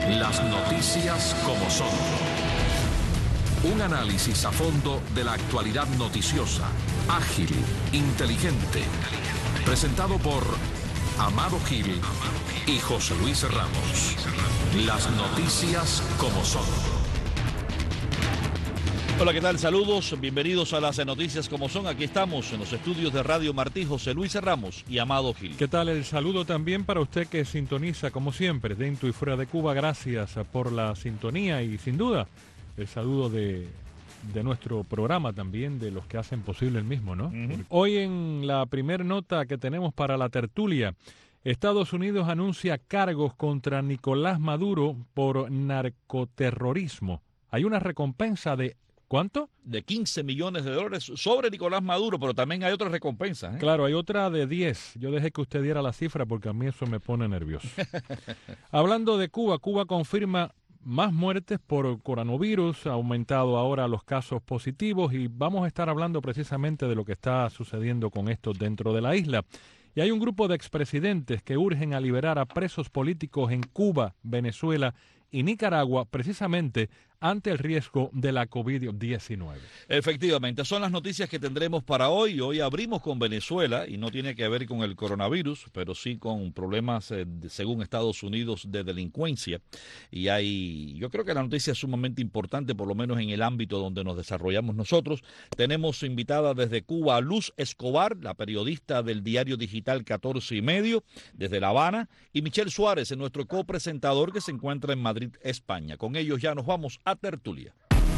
Las noticias como son. Un análisis a fondo de la actualidad noticiosa, ágil, inteligente. Presentado por Amado Gil y José Luis Ramos. Las noticias como son. Hola, ¿qué tal? Saludos, bienvenidos a las noticias como son. Aquí estamos en los estudios de Radio Martí, José Luis Ramos y Amado Gil. ¿Qué tal? El saludo también para usted que sintoniza, como siempre, dentro y fuera de Cuba. Gracias por la sintonía y, sin duda, el saludo de nuestro programa también, de los que hacen posible el mismo, ¿no? Hoy en la primera nota que tenemos para la tertulia, Estados Unidos anuncia cargos contra Nicolás Maduro por narcoterrorismo. Hay una recompensa de ¿cuánto? De 15 millones de dólares sobre Nicolás Maduro, pero también hay otras recompensas, ¿eh? Claro, hay otra de 10. Yo dejé que usted diera la cifra porque a mí eso me pone nervioso. Hablando de Cuba, Cuba confirma más muertes por coronavirus, ha aumentado ahora los casos positivos y vamos a estar hablando precisamente de lo que está sucediendo con esto dentro de la isla. Y hay un grupo de expresidentes que urgen a liberar a presos políticos en Cuba, Venezuela y Nicaragua, precisamente ante el riesgo de la COVID-19. Efectivamente, son las noticias que tendremos para hoy. Hoy abrimos con Venezuela y no tiene que ver con el coronavirus, pero sí con problemas, según Estados Unidos, de delincuencia. Y yo creo que la noticia es sumamente importante, por lo menos en el ámbito donde nos desarrollamos nosotros. Tenemos invitada desde Cuba a Luz Escobar, la periodista del diario digital 14 y medio, desde La Habana, y Michel Suárez, nuestro copresentador que se encuentra en Madrid, España. Con ellos ya nos vamos a tertulia.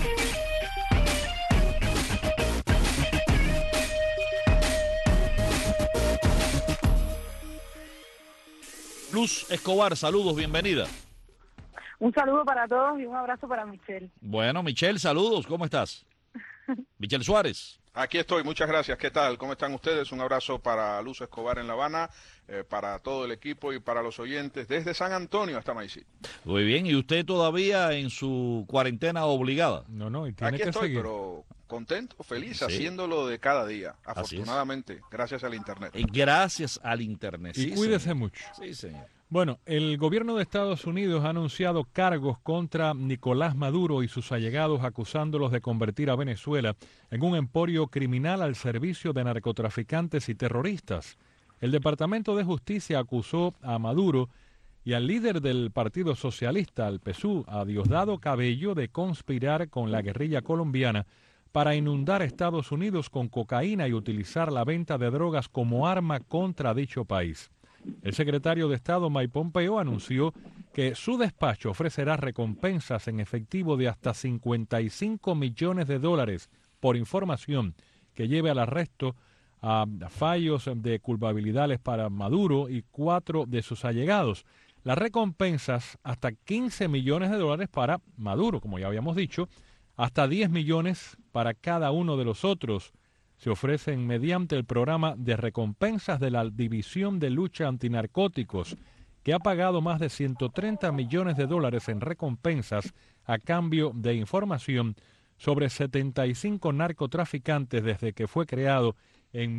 Luz Escobar, saludos, bienvenida. Un saludo para todos y un abrazo para Michelle. Bueno, Michelle, saludos, ¿cómo estás? Michel Suárez. Aquí estoy, muchas gracias. ¿Qué tal? ¿Cómo están ustedes? Un abrazo para Luz Escobar en La Habana, para todo el equipo y para los oyentes desde San Antonio hasta Maicí. Muy bien, ¿y usted todavía en su cuarentena obligada? No, y tiene Aquí que estoy, seguir. pero contento, feliz, Sí. haciéndolo de cada día, afortunadamente, gracias al Internet. Gracias al Internet. Y Sí, cuídese señor. mucho. Sí, señor. Bueno, el gobierno de Estados Unidos ha anunciado cargos contra Nicolás Maduro y sus allegados, acusándolos de convertir a Venezuela en un emporio criminal al servicio de narcotraficantes y terroristas. El Departamento de Justicia acusó a Maduro y al líder del Partido Socialista, al PSUV, a Diosdado Cabello, de conspirar con la guerrilla colombiana para inundar a Estados Unidos con cocaína y utilizar la venta de drogas como arma contra dicho país. El secretario de Estado Mike Pompeo anunció que su despacho ofrecerá recompensas en efectivo de hasta 55 millones de dólares por información que lleve al arresto a fallos de culpabilidades para Maduro y 4 de sus allegados. Las recompensas hasta 15 millones de dólares para Maduro, como ya habíamos dicho, hasta 10 millones para cada uno de los otros. Se ofrecen mediante el programa de recompensas de la División de Lucha Antinarcóticos, que ha pagado más de 130 millones de dólares en recompensas a cambio de información sobre 75 narcotraficantes desde que fue creado en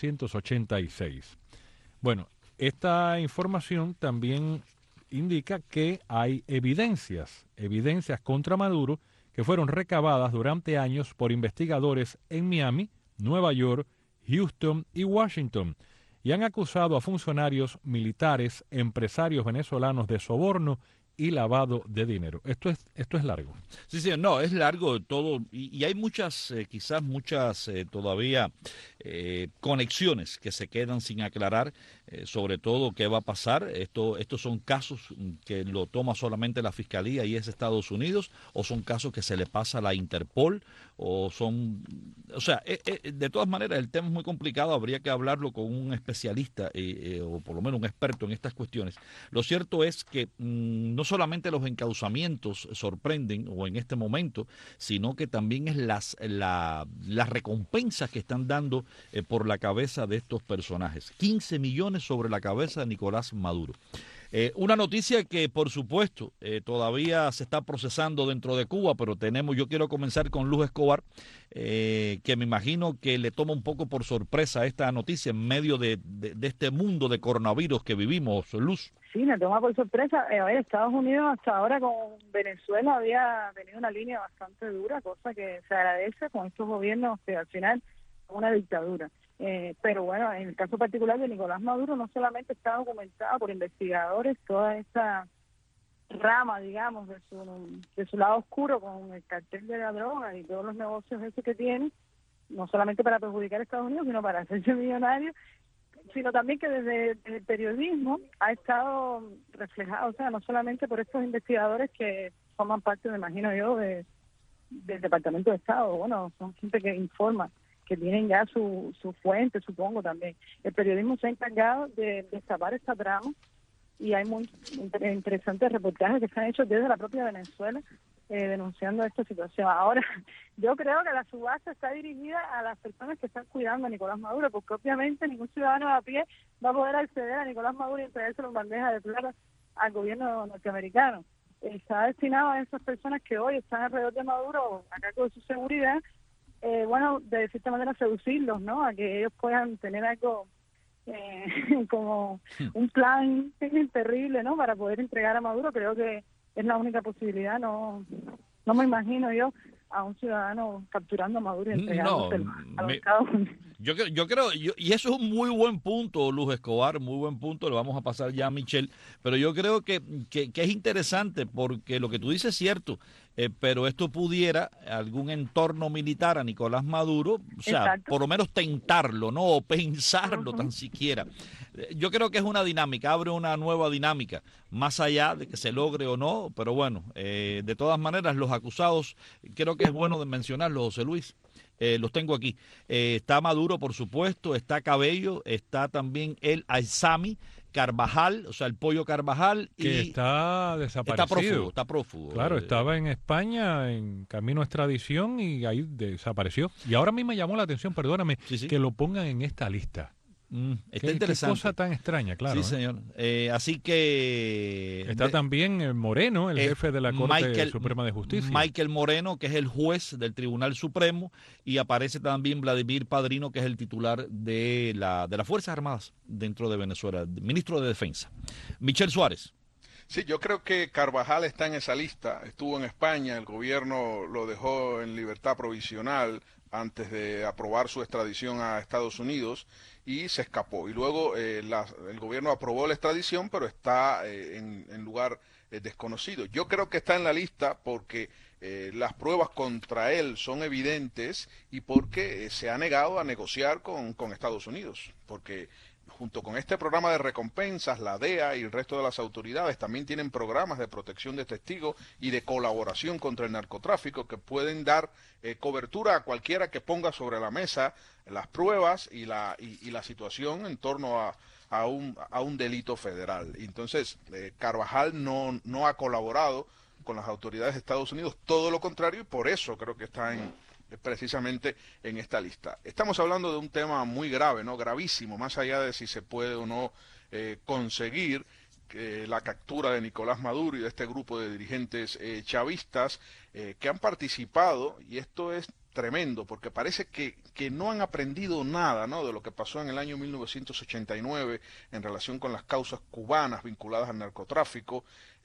1986. Bueno, esta información también indica que hay evidencias contra Maduro que fueron recabadas durante años por investigadores en Miami, Nueva York, Houston y Washington, y han acusado a funcionarios militares, empresarios venezolanos de soborno y lavado de dinero. Esto es largo. Sí, no, es largo todo y hay muchas, quizás muchas todavía conexiones que se quedan sin aclarar, sobre todo qué va a pasar. Estos son casos que lo toma solamente la Fiscalía y es Estados Unidos, o son casos que se le pasa a la Interpol, de todas maneras el tema es muy complicado, habría que hablarlo con un especialista o por lo menos un experto en estas cuestiones. Lo cierto es que no solamente los encauzamientos sorprenden o en este momento, sino que también es las recompensas que están dando por la cabeza de estos personajes. 15 millones sobre la cabeza de Nicolás Maduro. Una noticia que, por supuesto, todavía se está procesando dentro de Cuba, pero yo quiero comenzar con Luz Escobar, que me imagino que le toma un poco por sorpresa esta noticia en medio de este mundo de coronavirus que vivimos, Luz. Sí, me toma por sorpresa. A ver, Estados Unidos hasta ahora con Venezuela había tenido una línea bastante dura, cosa que se agradece con estos gobiernos que al final son una dictadura. Pero bueno, en el caso particular de Nicolás Maduro no solamente está documentado por investigadores toda esta rama, digamos, de su lado oscuro con el cartel de la droga y todos los negocios esos que tiene, no solamente para perjudicar a Estados Unidos, sino para hacerse millonario, sino también que desde el periodismo ha estado reflejado, o sea, no solamente por estos investigadores que forman parte, me imagino yo, del Departamento de Estado, bueno, son gente que informa, que tienen ya su fuente, supongo también. El periodismo se ha encargado de destapar esta trama y hay muy interesantes reportajes que se han hecho desde la propia Venezuela denunciando esta situación. Ahora, yo creo que la subasta está dirigida a las personas que están cuidando a Nicolás Maduro, porque obviamente ningún ciudadano de a pie va a poder acceder a Nicolás Maduro y entregárselo en bandeja de plata al gobierno norteamericano. Está destinado a esas personas que hoy están alrededor de Maduro a cargo de su seguridad, bueno, de cierta manera seducirlos, ¿no? A que ellos puedan tener algo como un plan terrible, ¿no? Para poder entregar a Maduro. Creo que es la única posibilidad. No me imagino yo a un ciudadano capturando a Maduro y entregándoselo a los Estados Unidos. Yo creo, y eso es un muy buen punto, Luz Escobar, muy buen punto, lo vamos a pasar ya a Michelle, pero yo creo que es interesante porque lo que tú dices es cierto, pero esto pudiera algún entorno militar a Nicolás Maduro, o sea, Exacto. por lo menos tentarlo, ¿no? O pensarlo tan siquiera. Yo creo que es una dinámica, abre una nueva dinámica, más allá de que se logre o no, pero bueno, de todas maneras los acusados, creo que es bueno de mencionarlos, José Luis. Los tengo aquí. Está Maduro, por supuesto, está Cabello, está también el Aizami, Carvajal, o sea, el Pollo Carvajal. Que está desaparecido. Está prófugo. Claro, estaba en España en camino a extradición y ahí desapareció. Y ahora a mí me llamó la atención, perdóname, que lo pongan en esta lista. Está interesante. Qué cosa tan extraña, claro. Sí, señor. Así que... Está también Moreno, el jefe de la Corte Suprema de Justicia. Michael Moreno, que es el juez del Tribunal Supremo, y aparece también Vladimir Padrino, que es el titular de las Fuerzas Armadas dentro de Venezuela, ministro de Defensa. Michelle Suárez. Sí, yo creo que Carvajal está en esa lista. Estuvo en España, el gobierno lo dejó en libertad provisional antes de aprobar su extradición a Estados Unidos y se escapó. Y luego el gobierno aprobó la extradición, pero está en lugar desconocido. Yo creo que está en la lista porque las pruebas contra él son evidentes y porque se ha negado a negociar con Estados Unidos. Porque junto con este programa de recompensas, la DEA y el resto de las autoridades también tienen programas de protección de testigos y de colaboración contra el narcotráfico que pueden dar cobertura a cualquiera que ponga sobre la mesa las pruebas y la situación en torno a un delito federal. Entonces, Carvajal no ha colaborado con las autoridades de Estados Unidos, todo lo contrario, y por eso creo que está precisamente en esta lista. Estamos hablando de un tema muy grave, ¿no? Gravísimo, más allá de si se puede o no conseguir la captura de Nicolás Maduro y de este grupo de dirigentes chavistas que han participado, y esto es tremendo, porque parece que no han aprendido nada, ¿no?, de lo que pasó en el año 1989 en relación con las causas cubanas vinculadas al narcotráfico,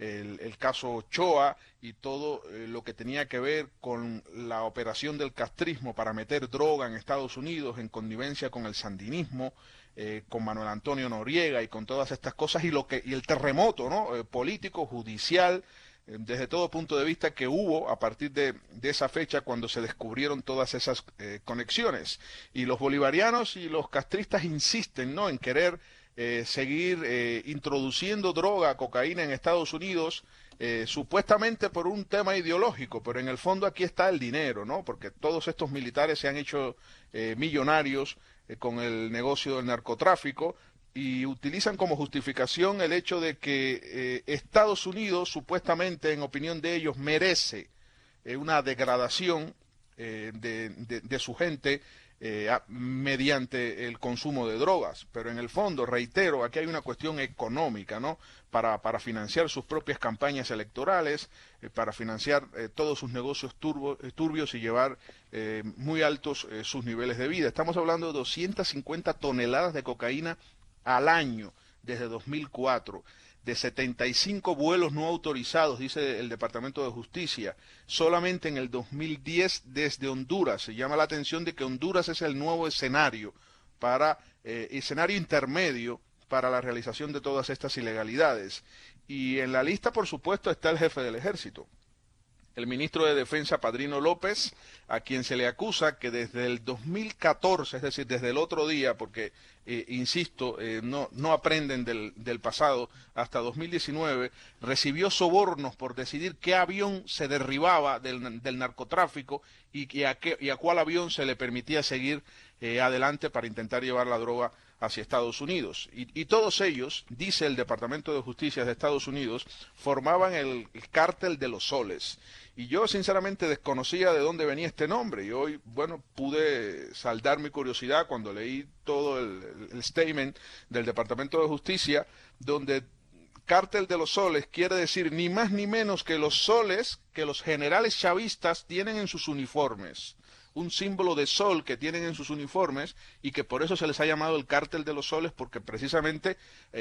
el caso Ochoa y todo lo que tenía que ver con la operación del castrismo para meter droga en Estados Unidos en connivencia con el sandinismo, con Manuel Antonio Noriega y con todas estas cosas, y el terremoto, ¿no?, político, judicial, desde todo punto de vista que hubo a partir de esa fecha cuando se descubrieron todas esas conexiones. Y los bolivarianos y los castristas insisten, ¿no?, en querer seguir introduciendo droga, cocaína en Estados Unidos, supuestamente por un tema ideológico, pero en el fondo aquí está el dinero, ¿no?, porque todos estos militares se han hecho millonarios con el negocio del narcotráfico, y utilizan como justificación el hecho de que Estados Unidos, supuestamente, en opinión de ellos, merece una degradación de su gente mediante el consumo de drogas. Pero en el fondo, reitero, aquí hay una cuestión económica, ¿no?, para financiar sus propias campañas electorales, para financiar todos sus negocios turbios y llevar muy altos sus niveles de vida. Estamos hablando de 250 toneladas de cocaína al año desde 2004, de 75 vuelos no autorizados, dice el Departamento de Justicia, solamente en el 2010 desde Honduras. Se llama la atención de que Honduras es el nuevo escenario escenario intermedio para la realización de todas estas ilegalidades. Y en la lista, por supuesto, está el jefe del ejército, el ministro de Defensa, Padrino López, a quien se le acusa que desde el 2014, es decir, desde el otro día, porque, insisto, no aprenden del pasado, hasta 2019, recibió sobornos por decidir qué avión se derribaba del narcotráfico y a cuál avión se le permitía seguir adelante para intentar llevar la droga hacia Estados Unidos. Y todos ellos, dice el Departamento de Justicia de Estados Unidos, formaban el cártel de los soles. Y yo sinceramente desconocía de dónde venía este nombre, y hoy, bueno, pude saldar mi curiosidad cuando leí todo el statement del Departamento de Justicia, donde cártel de los soles quiere decir ni más ni menos que los soles que los generales chavistas tienen en sus uniformes. Un símbolo de sol que tienen en sus uniformes y que por eso se les ha llamado el cártel de los soles, porque precisamente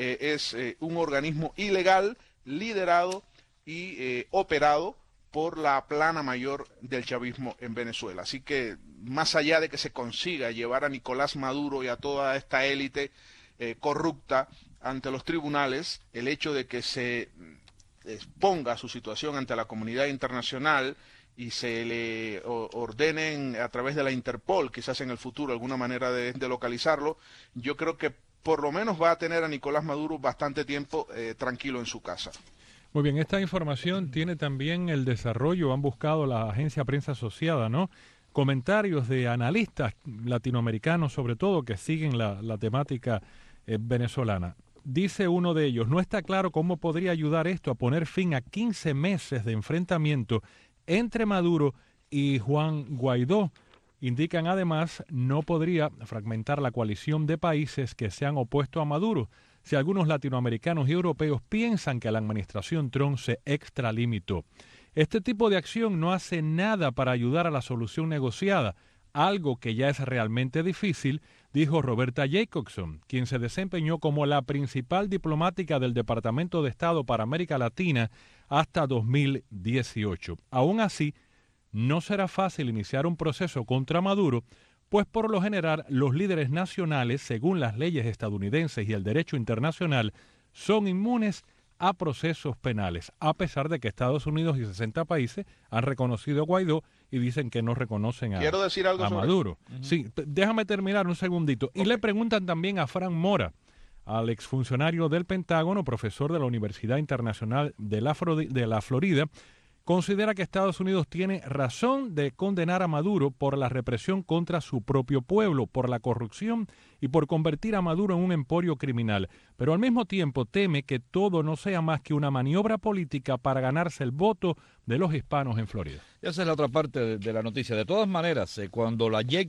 es un organismo ilegal, liderado y operado por la plana mayor del chavismo en Venezuela. Así que más allá de que se consiga llevar a Nicolás Maduro y a toda esta élite corrupta ante los tribunales, el hecho de que se exponga su situación ante la comunidad internacional y se le ordenen a través de la Interpol, quizás en el futuro alguna manera de localizarlo, yo creo que por lo menos va a tener a Nicolás Maduro bastante tiempo tranquilo en su casa. Muy bien, esta información tiene también el desarrollo, han buscado la agencia Prensa Asociada, ¿no? Comentarios de analistas latinoamericanos, sobre todo, que siguen la temática venezolana. Dice uno de ellos, no está claro cómo podría ayudar esto a poner fin a 15 meses de enfrentamiento entre Maduro y Juan Guaidó. Indican además, no podría fragmentar la coalición de países que se han opuesto a Maduro, si algunos latinoamericanos y europeos piensan que la administración Trump se extralimitó. Este tipo de acción no hace nada para ayudar a la solución negociada, algo que ya es realmente difícil, dijo Roberta Jacobson, quien se desempeñó como la principal diplomática del Departamento de Estado para América Latina hasta 2018. Aún así, no será fácil iniciar un proceso contra Maduro, pues por lo general los líderes nacionales, según las leyes estadounidenses y el derecho internacional, son inmunes a procesos penales, a pesar de que Estados Unidos y 60 países han reconocido a Guaidó y dicen que no reconocen a Maduro. Sí, déjame terminar un segundito. Y le preguntan también a Frank Mora, al exfuncionario del Pentágono, profesor de la Universidad Internacional de la Florida, considera que Estados Unidos tiene razón de condenar a Maduro por la represión contra su propio pueblo, por la corrupción y por convertir a Maduro en un emporio criminal, pero al mismo tiempo teme que todo no sea más que una maniobra política para ganarse el voto de los hispanos en Florida. Esa es la otra parte de la noticia. De todas maneras, cuando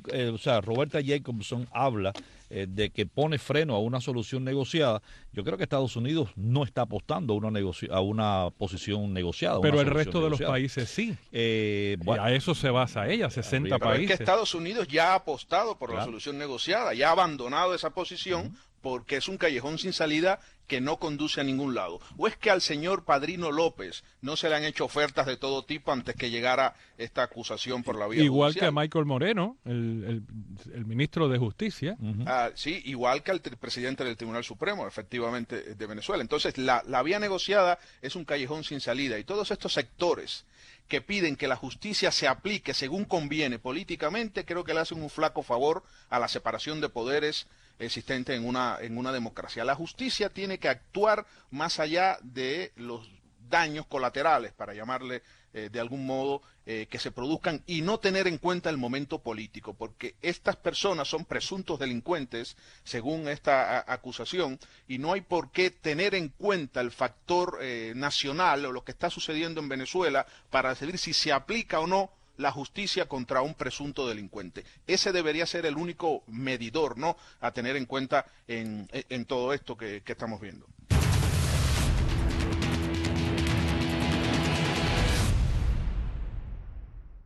Roberta Jacobson habla de que pone freno a una solución negociada, yo creo que Estados Unidos no está apostando a una posición negociada. Pero el resto de los países sí. Bueno, a eso se basa ella, 60 países. Es que Estados Unidos ya ha apostado por la solución negociada, ya ha abandonado esa posición porque es un callejón sin salida que no conduce a ningún lado. ¿O es que al señor Padrino López no se le han hecho ofertas de todo tipo antes que llegara esta acusación por la vía igual judicial? Que a Michael Moreno, el ministro de Justicia. Sí, igual que al presidente del Tribunal Supremo, efectivamente, de Venezuela. Entonces, la vía negociada es un callejón sin salida y todos estos sectores que piden que la justicia se aplique según conviene políticamente, creo que le hacen un flaco favor a la separación de poderes existente en una democracia. La justicia tiene que actuar más allá de los daños colaterales, para llamarle de algún modo, que se produzcan y no tener en cuenta el momento político, porque estas personas son presuntos delincuentes, según esta acusación, y no hay por qué tener en cuenta el factor nacional o lo que está sucediendo en Venezuela para decidir si se aplica o no la justicia contra un presunto delincuente. Ese debería ser el único medidor, ¿no?, a tener en cuenta en todo esto que estamos viendo.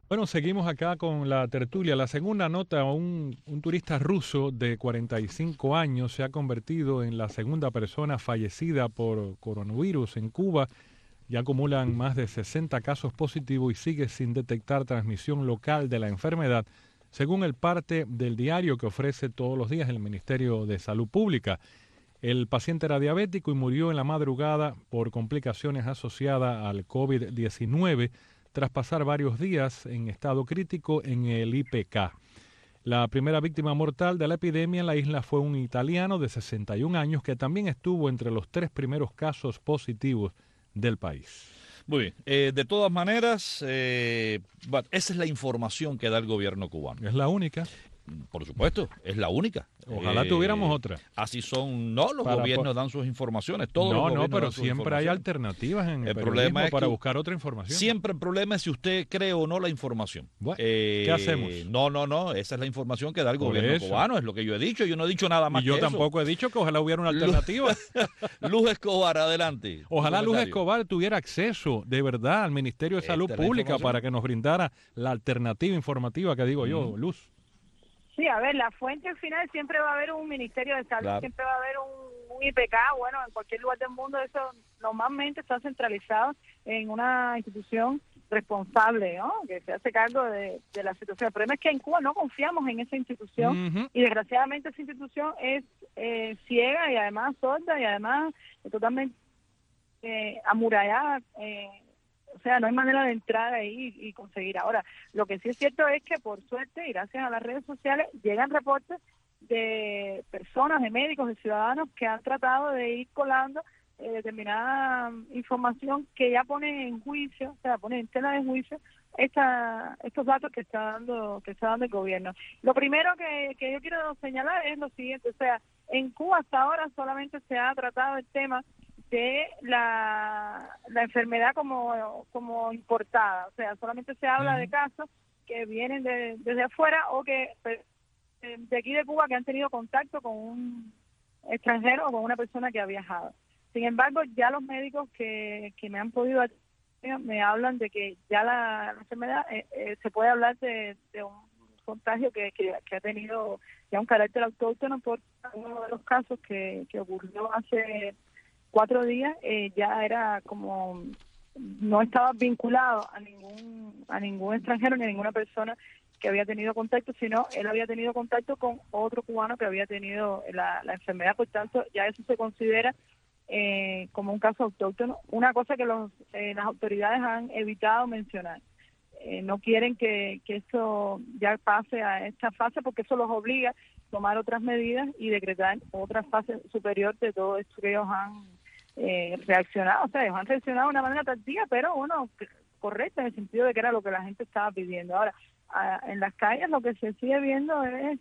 Bueno, seguimos acá con la tertulia. La segunda nota, un turista ruso de 45 años se ha convertido en la segunda persona fallecida por coronavirus en Cuba. Ya acumulan más de 60 casos positivos y sigue sin detectar transmisión local de la enfermedad, según el parte del diario que ofrece todos los días el Ministerio de Salud Pública. El paciente era diabético y murió en la madrugada por complicaciones asociadas al COVID-19 tras pasar varios días en estado crítico en el IPK. La primera víctima mortal de la epidemia en la isla fue un italiano de 61 años que también estuvo entre los 3 primeros casos positivos del país. Muy bien. De todas maneras, esa es la información que da el gobierno cubano. Es la única. Por supuesto, es la única. Ojalá tuviéramos otra. Así son, los gobiernos dan sus informaciones. Todos los gobiernos pero dan sus siempre hay alternativas en el problema es para que buscar otra información. Siempre el problema es si usted cree o no la información. Bueno, ¿qué hacemos? No, esa es la información que da el gobierno cubano, es lo que yo he dicho. Yo no he dicho nada más y yo que tampoco he dicho que ojalá hubiera una alternativa. Luz Escobar, adelante. Ojalá Luz Escobar tuviera acceso de verdad al Ministerio de Salud Pública para que nos brindara la alternativa informativa que digo yo, Luz. Sí, a ver, la fuente al final siempre va a haber un Ministerio de Salud, claro. Siempre va a haber un IPK, bueno, en cualquier lugar del mundo eso normalmente está centralizado en una institución responsable, ¿no? Que se hace cargo de la situación. El problema es que en Cuba no confiamos en esa institución y desgraciadamente esa institución es ciega y además sorda y además totalmente amurallada. O sea, no hay manera de entrar ahí y conseguir. Ahora, lo que sí es cierto es que por suerte y gracias a las redes sociales llegan reportes de personas, de médicos, de ciudadanos que han tratado de ir colando determinada información que ya pone en juicio, o sea, pone en tela de juicio estos datos que está dando el gobierno. Lo primero que yo quiero señalar es lo siguiente, o sea, en Cuba hasta ahora solamente se ha tratado el tema de la enfermedad como importada, o sea, solamente se habla de casos que vienen desde afuera o que de aquí de Cuba que han tenido contacto con un extranjero o con una persona que ha viajado. Sin embargo, ya los médicos que me han podido me hablan de que ya la enfermedad se puede hablar de un contagio que ha tenido ya un carácter autóctono por uno de los casos que ocurrió hace 4 días, ya era como no estaba vinculado a ningún extranjero ni a ninguna persona que había tenido contacto, sino él había tenido contacto con otro cubano que había tenido la enfermedad, por tanto ya eso se considera como un caso autóctono, una cosa que las autoridades han evitado mencionar. No quieren que esto ya pase a esta fase porque eso los obliga a tomar otras medidas y decretar otra fase superior de todo esto que ellos han reaccionado. O sea, ellos han reaccionado de una manera tardía, pero correcta en el sentido de que era lo que la gente estaba pidiendo. Ahora, en las calles lo que se sigue viendo es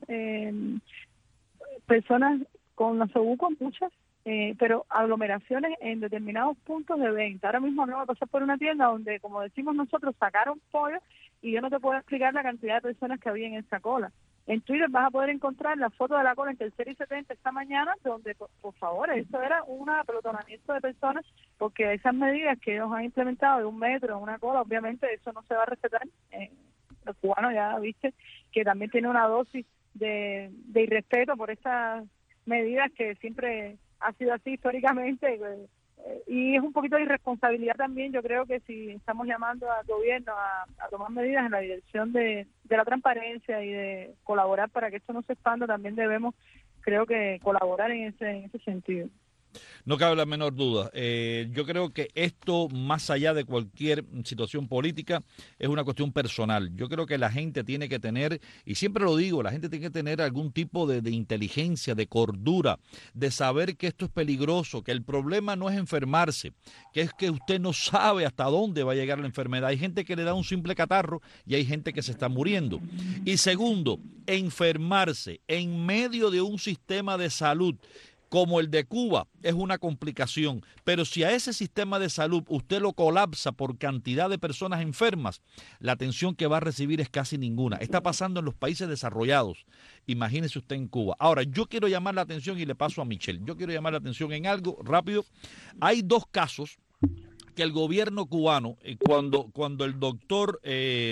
personas con nasobucos, muchas, pero aglomeraciones en determinados puntos de venta. Ahora mismo no va a pasar por una tienda donde, como decimos nosotros, sacaron pollo y yo no te puedo explicar la cantidad de personas que había en esa cola. En Twitter vas a poder encontrar la foto de la cola en Tercera y 70 esta mañana, donde, por favor, eso era un apelotonamiento de personas, porque esas medidas que ellos han implementado de 1 metro en una cola, obviamente eso no se va a respetar. Los cubanos ya viste que también tiene una dosis de irrespeto por estas medidas que siempre ha sido así históricamente, y es un poquito de irresponsabilidad también. Yo creo que si estamos llamando al gobierno a tomar medidas en la dirección de la transparencia y de colaborar para que esto no se expanda, también debemos, creo que, colaborar en ese sentido. No cabe la menor duda. Yo creo que esto, más allá de cualquier situación política, es una cuestión personal. Yo creo que la gente tiene que tener, y siempre lo digo, la gente tiene que tener algún tipo de inteligencia, de cordura, de saber que esto es peligroso, que el problema no es enfermarse, que es que usted no sabe hasta dónde va a llegar la enfermedad. Hay gente que le da un simple catarro y hay gente que se está muriendo. Y segundo, enfermarse en medio de un sistema de salud como el de Cuba es una complicación, pero si a ese sistema de salud usted lo colapsa por cantidad de personas enfermas, la atención que va a recibir es casi ninguna. Está pasando en los países desarrollados. Imagínese usted en Cuba. Ahora, yo quiero llamar la atención y le paso a Michelle. Yo quiero llamar la atención en algo rápido. Hay 2 casos que el gobierno cubano, cuando el doctor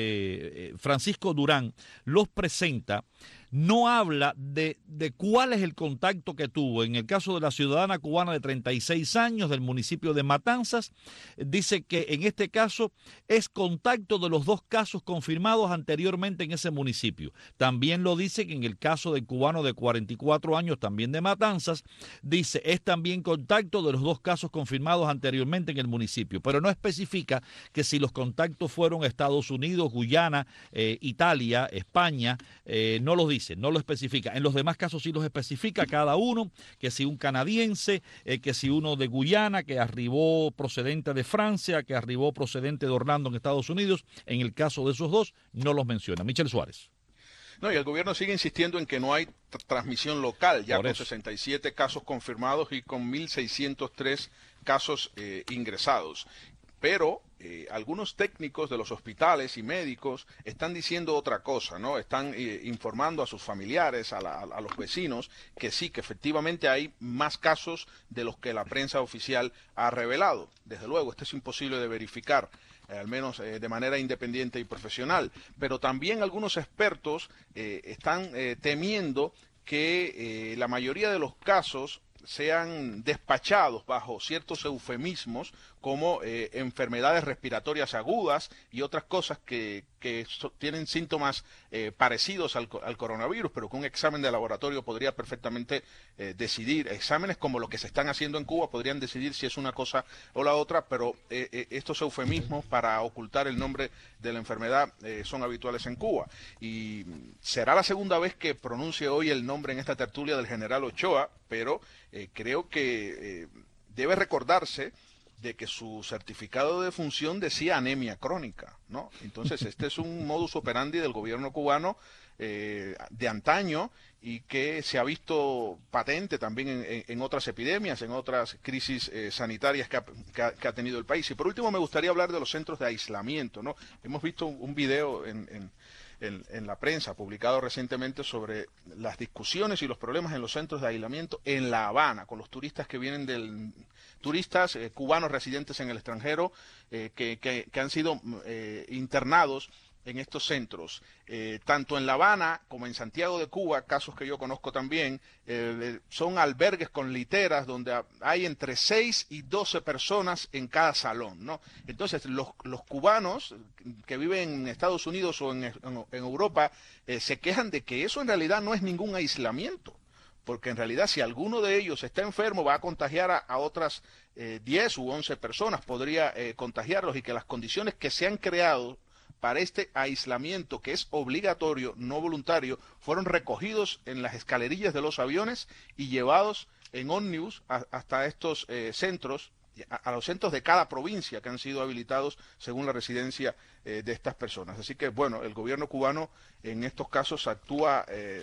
Francisco Durán los presenta, no habla de cuál es el contacto que tuvo. En el caso de la ciudadana cubana de 36 años del municipio de Matanzas, dice que en este caso es contacto de los 2 casos confirmados anteriormente en ese municipio. También lo dice que en el caso del cubano de 44 años, también de Matanzas, dice es también contacto de los 2 casos confirmados anteriormente en el municipio, pero no especifica que si los contactos fueron Estados Unidos, Guyana, Italia, España, no los dice. No lo especifica. En los demás casos sí los especifica cada uno, que si un canadiense, que si uno de Guyana, que arribó procedente de Francia, que arribó procedente de Orlando en Estados Unidos. En el caso de esos 2, no los menciona. Michel Suárez. No, y el gobierno sigue insistiendo en que no hay transmisión local, ya con 67 casos confirmados y con 1.603 casos ingresados. Pero algunos técnicos de los hospitales y médicos están diciendo otra cosa, ¿no? Están informando a sus familiares, a los vecinos, que sí, que efectivamente hay más casos de los que la prensa oficial ha revelado. Desde luego, esto es imposible de verificar, al menos de manera independiente y profesional. Pero también algunos expertos están temiendo que la mayoría de los casos sean despachados bajo ciertos eufemismos como enfermedades respiratorias agudas y otras cosas que tienen síntomas parecidos al coronavirus, pero que un examen de laboratorio podría perfectamente decidir. Exámenes como los que se están haciendo en Cuba podrían decidir si es una cosa o la otra, pero estos eufemismos para ocultar el nombre de la enfermedad son habituales en Cuba. Y será la segunda vez que pronuncie hoy el nombre en esta tertulia del general Ochoa, pero creo que debe recordarse de que su certificado de defunción decía anemia crónica, ¿no? Entonces este es un modus operandi del gobierno cubano de antaño y que se ha visto patente también en otras epidemias, en otras crisis sanitarias que ha tenido el país. Y por último me gustaría hablar de los centros de aislamiento, ¿no? Hemos visto un video en la prensa publicado recientemente sobre las discusiones y los problemas en los centros de aislamiento en La Habana, con los turistas que vienen turistas cubanos residentes en el extranjero que han sido internados en estos centros, tanto en La Habana como en Santiago de Cuba, casos que yo conozco también, son albergues con literas donde hay entre 6 y 12 personas en cada salón, ¿no? Entonces, los cubanos que viven en Estados Unidos o en Europa se quejan de que eso en realidad no es ningún aislamiento, porque en realidad si alguno de ellos está enfermo va a contagiar a otras 10 u 11 personas, podría contagiarlos, y que las condiciones que se han creado para este aislamiento, que es obligatorio, no voluntario, fueron recogidos en las escalerillas de los aviones y llevados en ómnibus hasta estos centros, a los centros de cada provincia que han sido habilitados según la residencia de estas personas. Así que, bueno, el gobierno cubano en estos casos actúa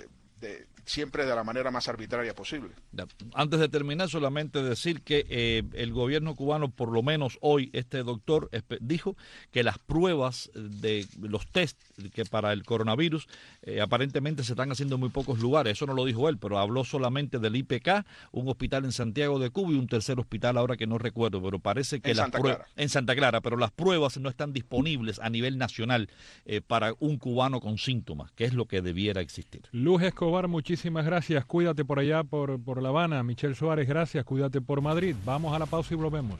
siempre de la manera más arbitraria posible. Antes de terminar, solamente decir que el gobierno cubano, por lo menos hoy, este doctor dijo que las pruebas de los test que para el coronavirus aparentemente se están haciendo en muy pocos lugares. Eso no lo dijo él, pero habló solamente del IPK, un hospital en Santiago de Cuba y un tercer hospital ahora que no recuerdo, pero parece que en Santa Clara, pero las pruebas no están disponibles a nivel nacional para un cubano con síntomas, que es lo que debiera existir. Luz Escobar, muchísimas gracias. Cuídate por allá, por La Habana. Michel Suárez, gracias. Cuídate por Madrid. Vamos a la pausa y volvemos.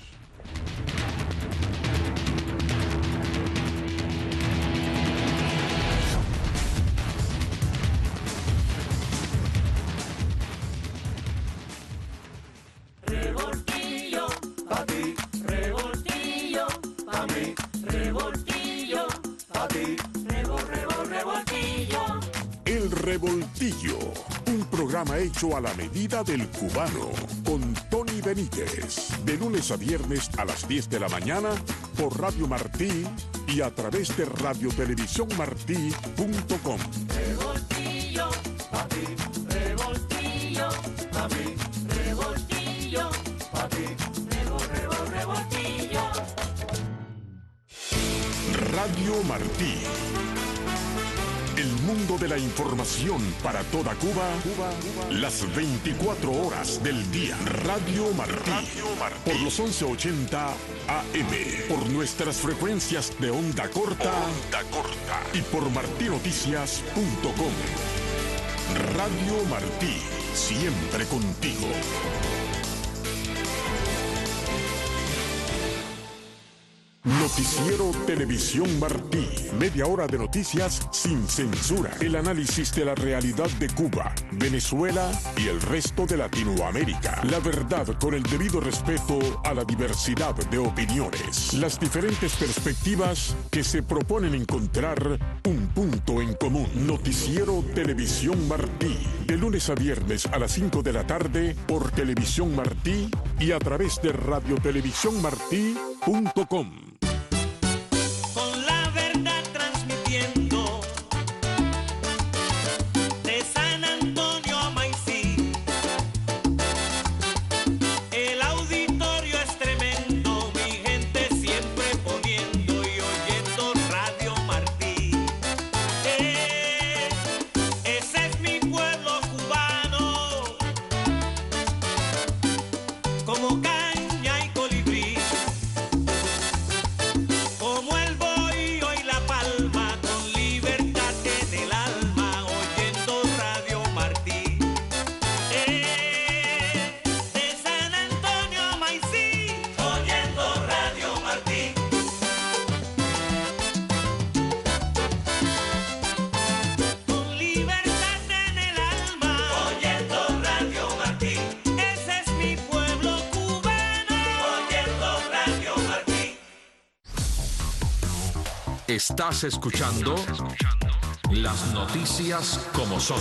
Revoltillo, pa' ti, revoltillo, pa' mí, revoltillo, pa' ti, revoltillo. El Revoltillo, un programa hecho a la medida del cubano, con Tony Benítez, de lunes a viernes a las 10 de la mañana por Radio Martí y a través de radiotelevisiónmartí.com. Revoltillo, pa' ti, revoltillo, pa' mí, revoltillo, pa' ti, revoltillo. Radio Martí. El mundo de la información para toda Cuba, las 24 horas del día. Radio Martí, por los 1180 AM, por nuestras frecuencias de onda corta, y por martinoticias.com. Radio Martí, siempre contigo. Noticiero Televisión Martí. Media hora de noticias sin censura. El análisis de la realidad de Cuba, Venezuela y el resto de Latinoamérica. La verdad con el debido respeto a la diversidad de opiniones. Las diferentes perspectivas que se proponen encontrar un punto en común. Noticiero Televisión Martí. De lunes a viernes a las 5 de la tarde por Televisión Martí y a través de radiotelevisiónmartí.com. Con la verdad transmitiendo de San Antonio a Maicí. El auditorio es tremendo, mi gente siempre poniendo y oyendo Radio Martí. Ese es mi pueblo cubano, como caña y colibrí. Como el bohío y la palma, con libertad en el alma, oyendo Radio Martí. De San Antonio a Maicí, oyendo Radio Martí. Con libertad en el alma, oyendo Radio Martí. Ese es mi pueblo cubano, oyendo Radio Martí. Estás escuchando las noticias como son.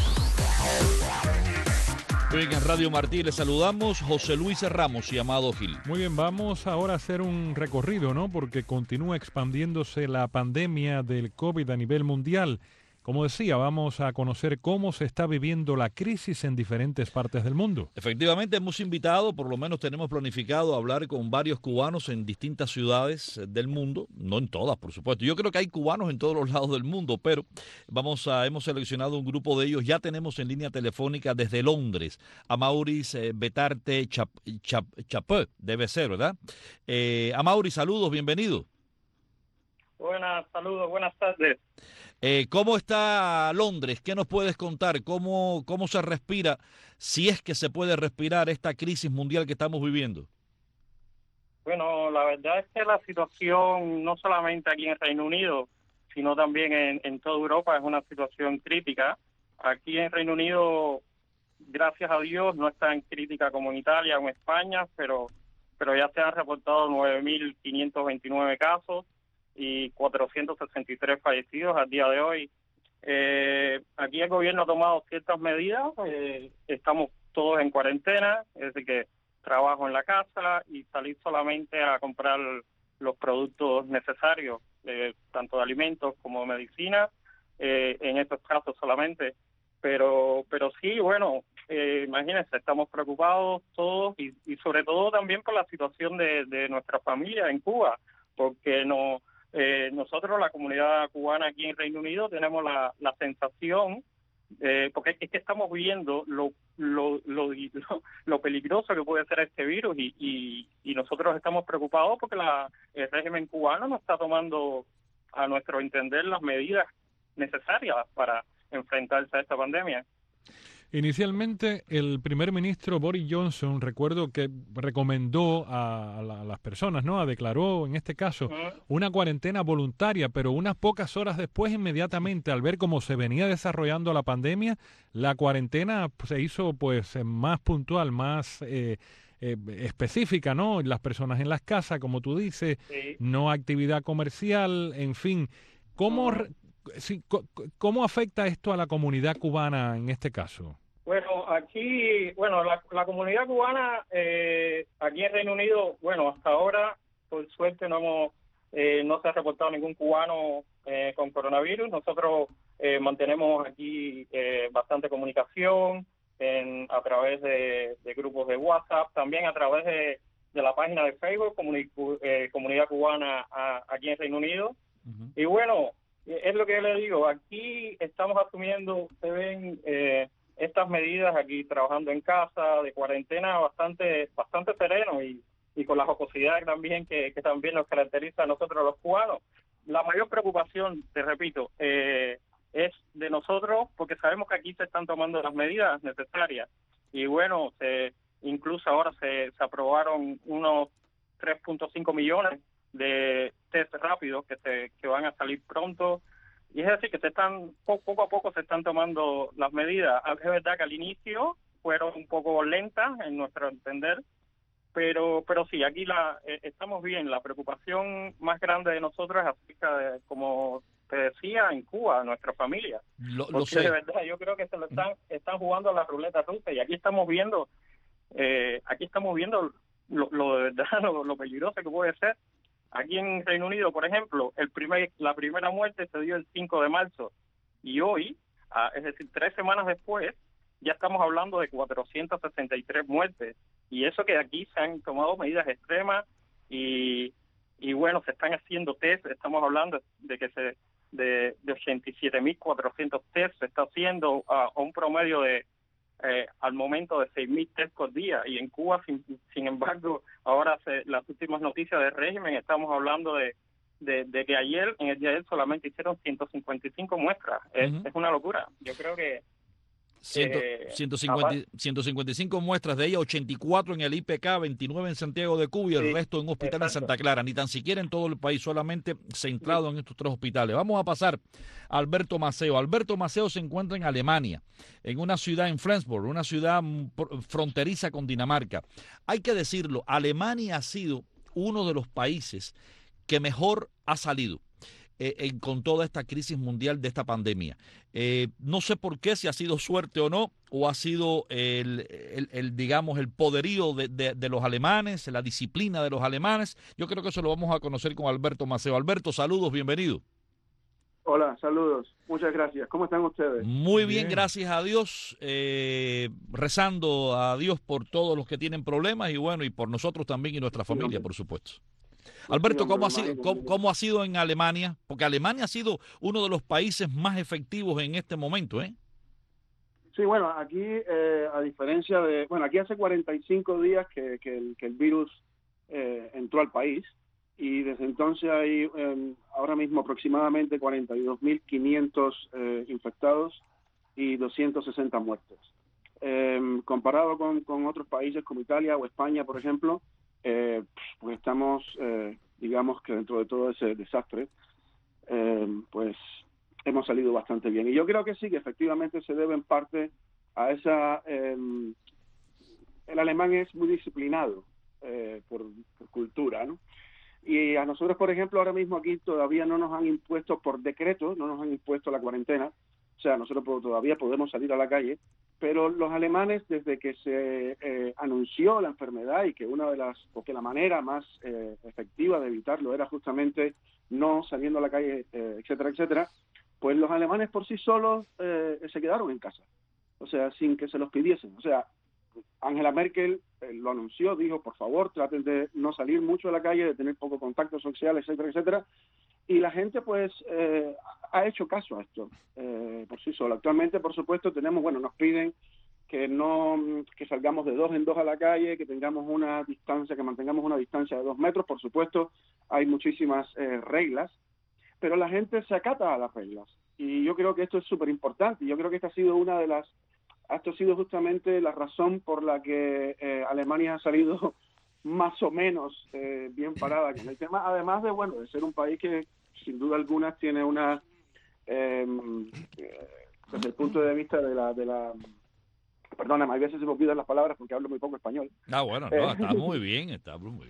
Bien, en Radio Martí le saludamos José Luis Ramos y Amado Gil. Muy bien, vamos ahora a hacer un recorrido, ¿no? Porque continúa expandiéndose la pandemia del COVID a nivel mundial. Como decía, vamos a conocer cómo se está viviendo la crisis en diferentes partes del mundo. Efectivamente, hemos invitado, por lo menos tenemos planificado hablar con varios cubanos en distintas ciudades del mundo, no en todas, por supuesto. Yo creo que hay cubanos en todos los lados del mundo, pero hemos seleccionado un grupo de ellos. Ya tenemos en línea telefónica desde Londres a Maurice Betarte Chapeux, debe ser, ¿verdad? Amaury, saludos, bienvenido. Buenas, saludos, buenas tardes. ¿Cómo está Londres? ¿Qué nos puedes contar? ¿Cómo se respira, si es que se puede respirar esta crisis mundial que estamos viviendo? Bueno, la verdad es que la situación, no solamente aquí en el Reino Unido, sino también en toda Europa, es una situación crítica. Aquí en Reino Unido, gracias a Dios, no es tan crítica como en Italia o en España, pero ya se han reportado 9.529 casos y 463 fallecidos al día de hoy. Aquí el gobierno ha tomado ciertas medidas, estamos todos en cuarentena, es decir que trabajo en la casa y salir solamente a comprar los productos necesarios, tanto de alimentos como de medicina, en estos casos solamente. Pero sí, bueno, imagínense, estamos preocupados todos y sobre todo también por la situación de nuestra familia en Cuba, porque nosotros, la comunidad cubana aquí en Reino Unido, tenemos la sensación, porque es que estamos viendo lo peligroso que puede ser este virus y nosotros estamos preocupados porque el régimen cubano no está tomando, a nuestro entender, las medidas necesarias para enfrentarse a esta pandemia. Inicialmente, el primer ministro Boris Johnson, recuerdo que recomendó a las personas, ¿no? Declaró, en este caso, una cuarentena voluntaria, pero unas pocas horas después, inmediatamente, al ver cómo se venía desarrollando la pandemia, la cuarentena se hizo pues más puntual, más específica, ¿no? Las personas en las casas, como tú dices, sí. No actividad comercial, en fin. ¿Cómo afecta esto a la comunidad cubana en este caso? Bueno, aquí, la comunidad cubana aquí en Reino Unido, hasta ahora, por suerte, no se ha reportado ningún cubano con coronavirus. Nosotros mantenemos aquí bastante comunicación a través de grupos de WhatsApp, también a través de la página de Facebook, Comunidad Cubana aquí en Reino Unido. Uh-huh. Y Es lo que le digo, aquí estamos asumiendo, se ven estas medidas aquí trabajando en casa, de cuarentena bastante sereno y con la jocosidad también que también nos caracteriza a nosotros los cubanos. La mayor preocupación, te repito, es de nosotros porque sabemos que aquí se están tomando las medidas necesarias y bueno, incluso ahora se aprobaron unos 3.5 millones de test rápidos que van a salir pronto y es decir que poco a poco se están tomando las medidas. Es verdad que al inicio fueron un poco lentas en nuestro entender, pero sí, aquí estamos bien. La preocupación más grande de nosotros es acerca de, como te decía, en Cuba, nuestra familia. Lo sé. De verdad, yo creo que se lo están jugando a la ruleta rusa y aquí estamos viendo lo de verdad, lo peligroso que puede ser. Aquí en Reino Unido, por ejemplo, la primera muerte se dio el 5 de marzo y hoy, es decir, 3 semanas después, ya estamos hablando de 463 muertes. Y eso que aquí se han tomado medidas extremas y bueno, se están haciendo test, estamos hablando de que de 87.400 test se está haciendo a un promedio de al momento de 6.000 test por día y en Cuba sin embargo ahora las últimas noticias del régimen estamos hablando de que en el día de ayer solamente hicieron 155 muestras. Es una locura. Yo creo que 155 muestras, de ellas 84 en el IPK, 29 en Santiago de Cuba y el resto en un hospital en Santa Clara, ni tan siquiera en todo el país, solamente centrado en estos 3 hospitales. Vamos a pasar a Alberto Maceo. Alberto Maceo se encuentra en Alemania, en una ciudad en Flensburg, una ciudad fronteriza con Dinamarca. Hay que decirlo, Alemania ha sido uno de los países que mejor ha salido con toda esta crisis mundial de esta pandemia. No sé por qué, si ha sido suerte o no, o ha sido digamos, el poderío de los alemanes, la disciplina de los alemanes. Yo creo que eso lo vamos a conocer con Alberto Maceo. Alberto, saludos, bienvenido. Hola, saludos. Muchas gracias. ¿Cómo están ustedes? Muy bien, gracias a Dios. Rezando a Dios por todos los que tienen problemas y bueno, y por nosotros también y nuestra familia, por supuesto. Alberto, ¿cómo ha sido en Alemania? Porque Alemania ha sido uno de los países más efectivos en este momento, ¿eh? Sí, bueno, aquí, a diferencia de... Bueno, aquí hace 45 días que el virus entró al país y desde entonces hay ahora mismo aproximadamente 42.500 infectados y 260 muertos. Comparado con otros países como Italia o España, por ejemplo, pues estamos, digamos que dentro de todo ese desastre, pues hemos salido bastante bien. Y yo creo que sí, que efectivamente se debe en parte a esa... el alemán es muy disciplinado por cultura, ¿no? Y a nosotros, por ejemplo, ahora mismo aquí todavía no nos han impuesto por decreto, no nos han impuesto la cuarentena. O sea, nosotros todavía podemos salir a la calle, pero los alemanes, desde que se anunció la enfermedad y que porque la manera más efectiva de evitarlo era justamente no saliendo a la calle, etcétera, etcétera, pues los alemanes por sí solos se quedaron en casa, o sea, sin que se los pidiesen. O sea, Angela Merkel lo anunció, dijo, por favor, traten de no salir mucho a la calle, de tener poco contacto social, etcétera, etcétera. Y la gente, pues, ha hecho caso a esto por sí sola. Actualmente, por supuesto, nos piden que salgamos de 2 en 2 a la calle, que mantengamos una distancia de 2 metros. Por supuesto, hay muchísimas reglas, pero la gente se acata a las reglas. Y yo creo que esto es súper importante. Yo creo que esta ha sido esto ha sido justamente la razón por la que Alemania ha salido más o menos bien parada con el tema, además de ser un país que sin duda alguna tiene una desde el punto de vista de la perdóname, a veces se me olvidan las palabras porque hablo muy poco español. Está muy bien,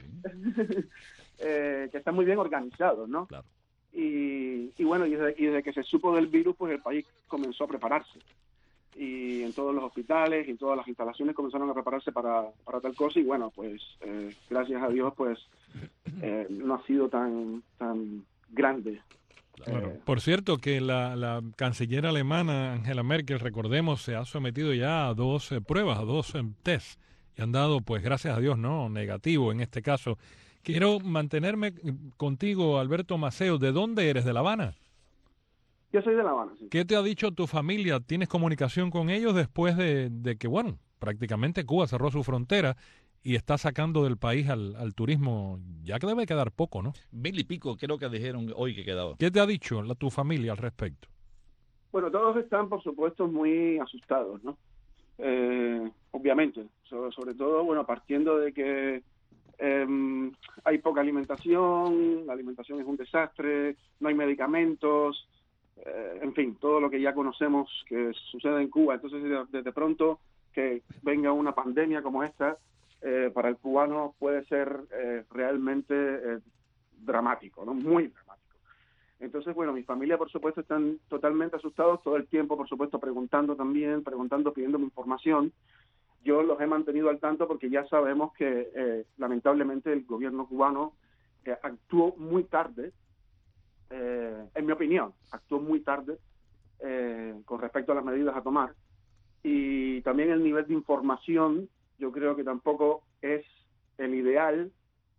que está muy bien organizado, ¿no? Claro. Y desde que se supo del virus, pues el país comenzó a prepararse. Y en todos los hospitales y en todas las instalaciones comenzaron a prepararse para tal cosa y pues gracias a Dios pues no ha sido tan grande. Claro. Por cierto que la canciller alemana Angela Merkel, recordemos, se ha sometido ya a 2 pruebas, a 2 test y han dado, pues gracias a Dios, no negativo en este caso. Quiero mantenerme contigo, Alberto Maceo. ¿De dónde eres? ¿De La Habana? Yo soy de La Habana, sí. ¿Qué te ha dicho tu familia? ¿Tienes comunicación con ellos después de que, bueno, prácticamente Cuba cerró su frontera y está sacando del país al turismo? Ya que debe quedar poco, ¿no? 1,000 y pico creo que dijeron hoy que quedaba. ¿Qué te ha dicho tu familia al respecto? Bueno, todos están, por supuesto, muy asustados, ¿no? Obviamente, sobre todo, bueno, partiendo de que hay poca alimentación, la alimentación es un desastre, no hay medicamentos, en fin, todo lo que ya conocemos que sucede en Cuba. Entonces, de pronto, que venga una pandemia como esta, para el cubano puede ser realmente dramático, ¿no? Muy dramático. Entonces, bueno, mi familia, por supuesto, están totalmente asustados todo el tiempo, por supuesto, preguntando, pidiéndome información. Yo los he mantenido al tanto porque ya sabemos que, lamentablemente, el gobierno cubano actuó muy tarde, en mi opinión, actuó muy tarde con respecto a las medidas a tomar. Y también el nivel de información, yo creo que tampoco es el ideal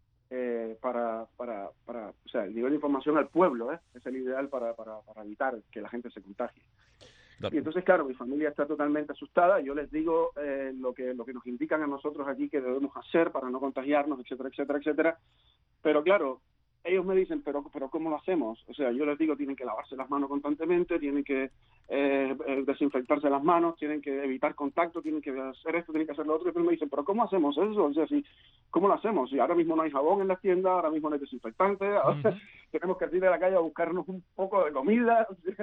o sea, el nivel de información al pueblo es el ideal para evitar que la gente se contagie. Claro. Y entonces, claro, mi familia está totalmente asustada. Yo les digo lo que nos indican a nosotros aquí que debemos hacer para no contagiarnos, etcétera, etcétera, etcétera. Pero claro, ellos me dicen, pero ¿cómo lo hacemos? O sea, yo les digo, tienen que lavarse las manos constantemente, tienen que desinfectarse las manos, tienen que evitar contacto, tienen que hacer esto, tienen que hacer lo otro. Y me dicen, pero ¿cómo hacemos eso? O sea, ¿cómo lo hacemos? Si ahora mismo no hay jabón en las tiendas, ahora mismo no hay desinfectante, ahora tenemos que ir a la calle a buscarnos un poco de comida. O sea,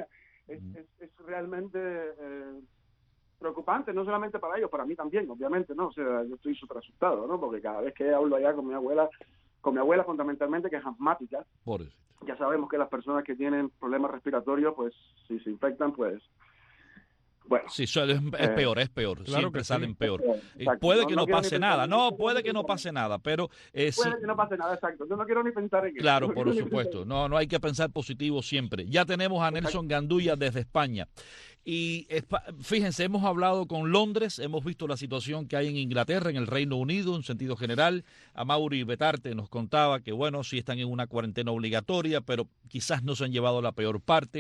es realmente preocupante, no solamente para ellos, para mí también, obviamente, ¿no? O sea, yo estoy súper asustado, ¿no? Porque cada vez que hablo allá con mi abuela fundamentalmente, que es asmática, ya sabemos que las personas que tienen problemas respiratorios, pues, si se infectan, pues, bueno. Sí, es peor. Claro, siempre salen peor. Exacto. Puede que no pase nada. Puede que no pase nada, pero... puede que no pase nada, exacto. Yo no quiero ni pensar en eso. Claro, por supuesto. No hay que pensar positivo siempre. Ya tenemos a Nelson Gandulla desde España. Y fíjense, hemos hablado con Londres, hemos visto la situación que hay en Inglaterra, en el Reino Unido, en sentido general. Amaury Betarte nos contaba que, bueno, sí están en una cuarentena obligatoria, pero quizás no se han llevado la peor parte.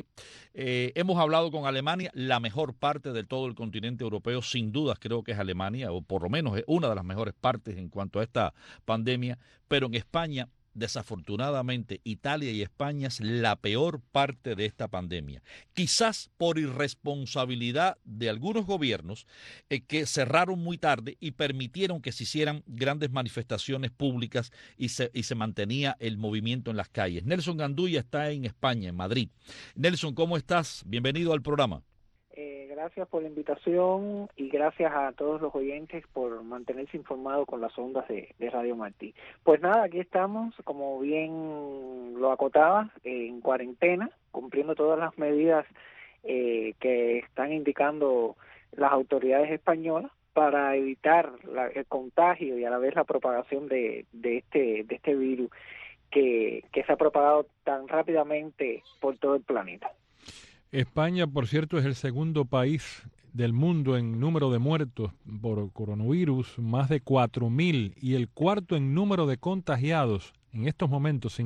Hemos hablado con Alemania, la mejor parte de todo el continente europeo, sin dudas creo que es Alemania, o por lo menos es una de las mejores partes en cuanto a esta pandemia, pero en España, desafortunadamente, Italia y España es la peor parte de esta pandemia. Quizás por irresponsabilidad de algunos gobiernos que cerraron muy tarde y permitieron que se hicieran grandes manifestaciones públicas y se mantenía el movimiento en las calles. Nelson Gandulla está en España, en Madrid. Nelson, ¿cómo estás? Bienvenido al programa. Gracias por la invitación y gracias a todos los oyentes por mantenerse informados con las ondas de Radio Martí. Pues nada, aquí estamos, como bien lo acotaba, en cuarentena, cumpliendo todas las medidas que están indicando las autoridades españolas para evitar el contagio y a la vez la propagación de este virus que se ha propagado tan rápidamente por todo el planeta. España, por cierto, es el segundo país del mundo en número de muertos por coronavirus, más de 4.000, y el cuarto en número de contagiados, en estos momentos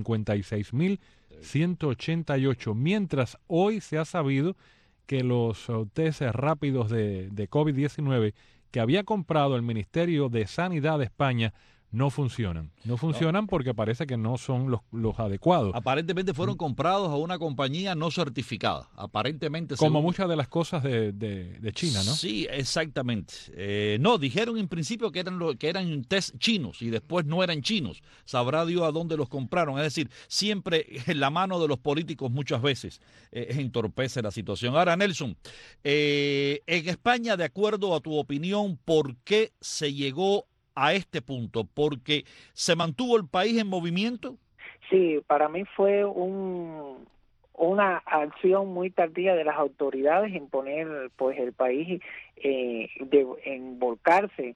56.188, mientras hoy se ha sabido que los test rápidos de COVID-19 que había comprado el Ministerio de Sanidad de España no funcionan. No funcionan porque parece que no son los adecuados. Aparentemente fueron comprados a una compañía no certificada. Aparentemente. Como muchas de las cosas de China, ¿no? Sí, exactamente. No, dijeron en principio que eran test chinos y después no eran chinos. Sabrá Dios a dónde los compraron. Es decir, siempre la mano de los políticos muchas veces entorpece la situación. Ahora, Nelson, en España, de acuerdo a tu opinión, ¿por qué se llegó a este punto? ¿Porque se mantuvo el país en movimiento? Sí, para mí fue una acción muy tardía de las autoridades en poner pues el país en volcarse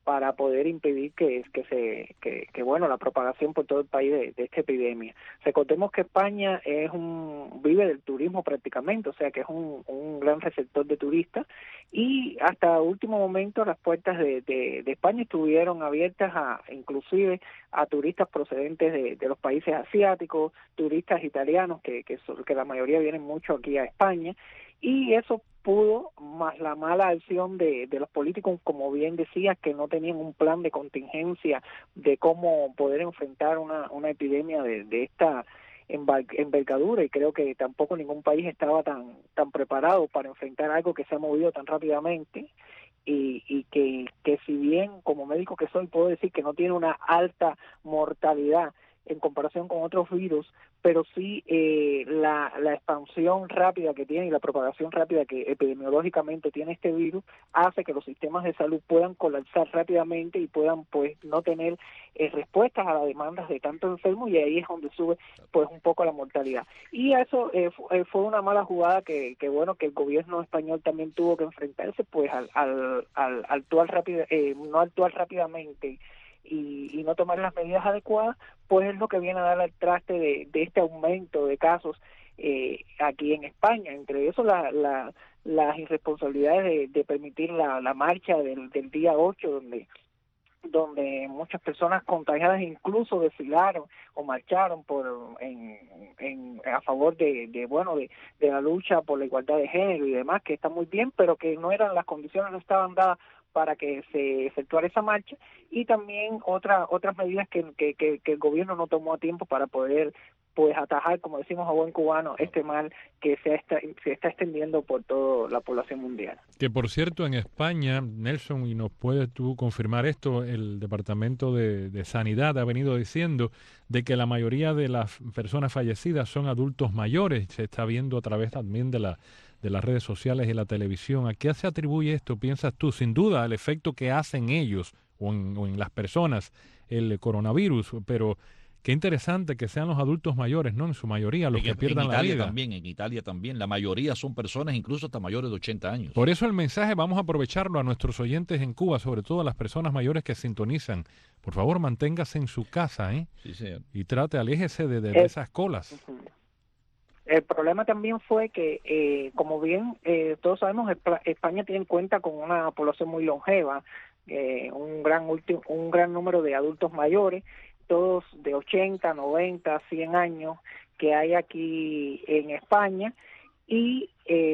para poder impedir que bueno, la propagación por todo el país de esta epidemia. Recordemos que España vive del turismo prácticamente, o sea que es un gran receptor de turistas, y hasta último momento las puertas de España estuvieron abiertas inclusive a turistas procedentes de los países asiáticos, turistas italianos que la mayoría vienen mucho aquí a España, y eso pudo, más la mala acción de los políticos, como bien decía, que no tenían un plan de contingencia de cómo poder enfrentar una epidemia de esta envergadura, y creo que tampoco ningún país estaba tan preparado para enfrentar algo que se ha movido tan rápidamente, y que si bien como médico que soy puedo decir que no tiene una alta mortalidad en comparación con otros virus, pero sí la expansión rápida que tiene y la propagación rápida que epidemiológicamente tiene este virus hace que los sistemas de salud puedan colapsar rápidamente y puedan pues no tener respuestas a las demandas de tantos enfermos, y ahí es donde sube pues un poco la mortalidad. Y eso fue una mala jugada que bueno, que el gobierno español también tuvo que enfrentarse pues al actuar no actuar rápidamente y no tomar las medidas adecuadas, pues es lo que viene a dar al traste de este aumento de casos aquí en España. Entre eso las irresponsabilidades de permitir la marcha del día 8, donde muchas personas contagiadas incluso desfilaron o marcharon a favor de la lucha por la igualdad de género y demás, que está muy bien, pero que no eran las condiciones, no estaban dadas para que se efectuara esa marcha, y también otras medidas que el gobierno no tomó a tiempo para poder pues atajar, como decimos a buen cubano, este mal que se está extendiendo por toda la población mundial. Que por cierto, en España, Nelson, y nos puedes tú confirmar esto, el Departamento de Sanidad ha venido diciendo de que la mayoría de las personas fallecidas son adultos mayores. Se está viendo a través también de las redes sociales y la televisión. ¿A qué se atribuye esto, piensas tú? Sin duda, al efecto que hacen ellos o en las personas el coronavirus, pero qué interesante que sean los adultos mayores, ¿no? En su mayoría, los que pierdan la vida. En Italia también, la mayoría son personas incluso hasta mayores de 80 años. Por eso el mensaje, vamos a aprovecharlo a nuestros oyentes en Cuba, sobre todo a las personas mayores que sintonizan. Por favor, manténgase en su casa, ¿eh? Sí, señor. Y aléjese de esas colas. El problema también fue que, como bien todos sabemos, España cuenta con una población muy longeva, un gran número de adultos mayores, todos de 80, 90, 100 años que hay aquí en España, y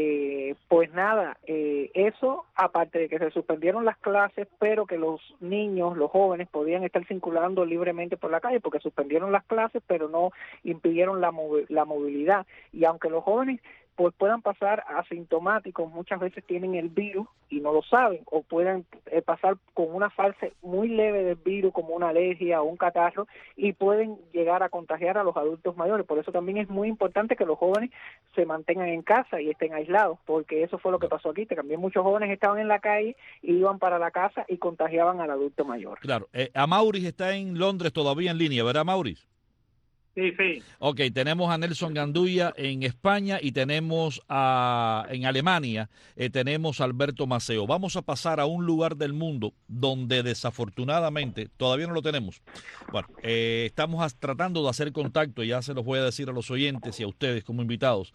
pues nada, eso aparte de que se suspendieron las clases, pero que los niños, los jóvenes podían estar circulando libremente por la calle, porque suspendieron las clases pero no impidieron la movilidad, y aunque los jóvenes pues puedan pasar asintomáticos, muchas veces tienen el virus y no lo saben, o pueden pasar con una fase muy leve del virus como una alergia o un catarro, y pueden llegar a contagiar a los adultos mayores. Por eso también es muy importante que los jóvenes se mantengan en casa y estén aislados, porque eso fue lo que pasó aquí, que también muchos jóvenes estaban en la calle, iban para la casa y contagiaban al adulto mayor. Claro, Amauris está en Londres todavía en línea, ¿verdad, Amauris? Sí, sí. Ok, tenemos a Nelson Gandulla en España y tenemos en Alemania, tenemos a Alberto Maceo. Vamos a pasar a un lugar del mundo donde desafortunadamente todavía no lo tenemos. Bueno, estamos tratando de hacer contacto, ya se los voy a decir a los oyentes y a ustedes como invitados.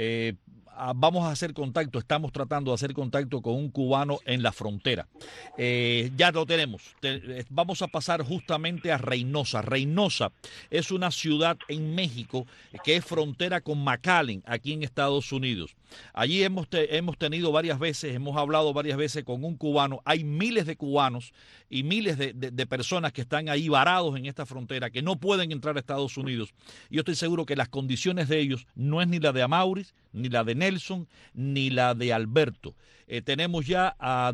Vamos a hacer contacto, estamos tratando de hacer contacto con un cubano en la frontera. Ya lo tenemos. Vamos a pasar justamente a Reynosa. Reynosa es una ciudad en México que es frontera con McAllen, aquí en Estados Unidos. Allí hemos tenido varias veces, hemos hablado varias veces con un cubano. Hay miles de cubanos y miles de personas que están ahí varados en esta frontera, que no pueden entrar a Estados Unidos. Yo estoy seguro que las condiciones de ellos no es ni la de Amauris, ni la de Nelson, ni la de Alberto. Tenemos ya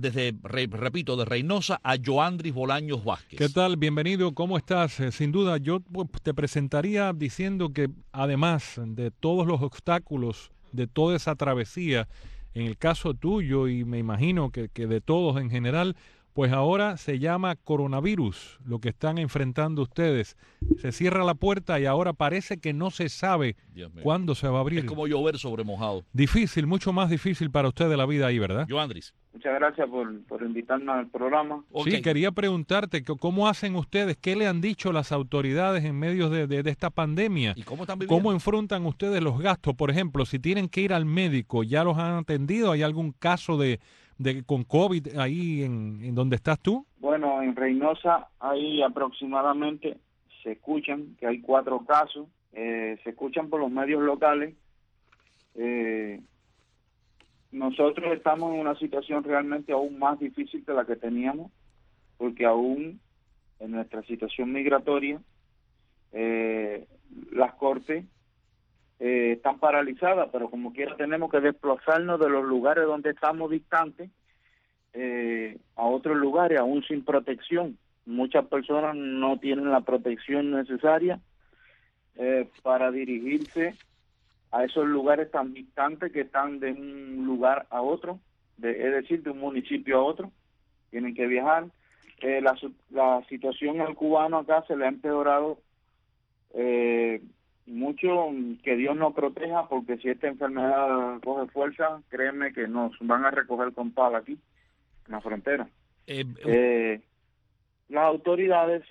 repito, de Reynosa a Joandris Bolaños Vázquez. ¿Qué tal? Bienvenido, ¿cómo estás? Sin duda, yo te presentaría diciendo que además de todos los obstáculos, de toda esa travesía, en el caso tuyo y me imagino que de todos en general, pues ahora se llama coronavirus, lo que están enfrentando ustedes. Se cierra la puerta y ahora parece que no se sabe cuándo se va a abrir. Es como llover sobre mojado. Difícil, mucho más difícil para ustedes la vida ahí, ¿verdad? Yo, Andrés. Muchas gracias por invitarnos al programa. Sí, quería preguntarte, ¿cómo hacen ustedes? ¿Qué le han dicho las autoridades en medio de esta pandemia? ¿Y cómo están viviendo? ¿Cómo enfrentan ustedes los gastos? Por ejemplo, si tienen que ir al médico, ¿ya los han atendido? ¿Hay algún caso de con COVID ahí en donde estás tú? Bueno, en Reynosa hay aproximadamente, se escuchan que hay 4 casos, se escuchan por los medios locales. Nosotros estamos en una situación realmente aún más difícil que la que teníamos, porque aún en nuestra situación migratoria, las cortes están paralizadas, pero como quiera tenemos que desplazarnos de los lugares donde estamos distantes a otros lugares, aún sin protección. Muchas personas no tienen la protección necesaria para dirigirse a esos lugares tan distantes que están de un lugar a otro, es decir, de un municipio a otro. Tienen que viajar. La situación al cubano acá se le ha empeorado mucho, que Dios nos proteja, porque si esta enfermedad coge fuerza, créeme que nos van a recoger con pala aquí, en la frontera. Las autoridades